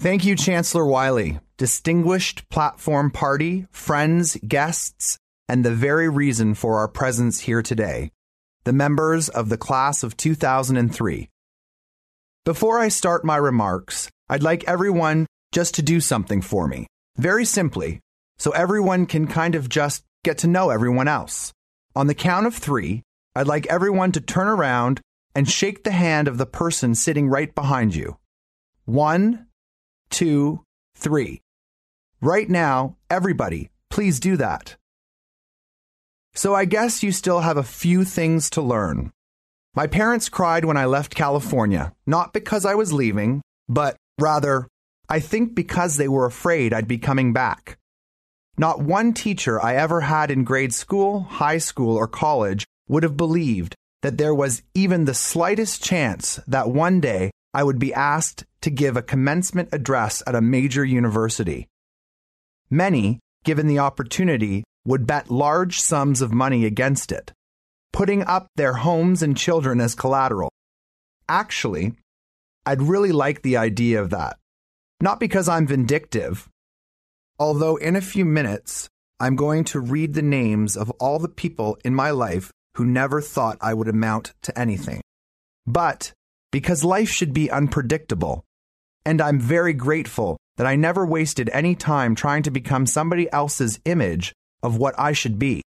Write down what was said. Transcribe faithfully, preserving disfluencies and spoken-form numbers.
Thank you, Chancellor Wiley, distinguished platform party, friends, guests, and the very reason for our presence here today, the members of the class of two thousand three. Before I start my remarks, I'd like everyone just to do something for me, very simply, so everyone can kind of just get to know everyone else. On the count of three, I'd like everyone to turn around and shake the hand of the person sitting right behind you. One, two, three. Right now, everybody, please do that. So I guess you still have a few things to learn. My parents cried when I left California, not because I was leaving, but rather, I think because they were afraid I'd be coming back. Not one teacher I ever had in grade school, high school, or college would have believed that there was even the slightest chance that one day I would be asked to give a commencement address at a major university. Many, given the opportunity, would bet large sums of money against it, putting up their homes and children as collateral. Actually, I'd really like the idea of that. Not because I'm vindictive, although in a few minutes, I'm going to read the names of all the people in my life who never thought I would amount to anything. But because life should be unpredictable, and I'm very grateful that I never wasted any time trying to become somebody else's image of what I should be.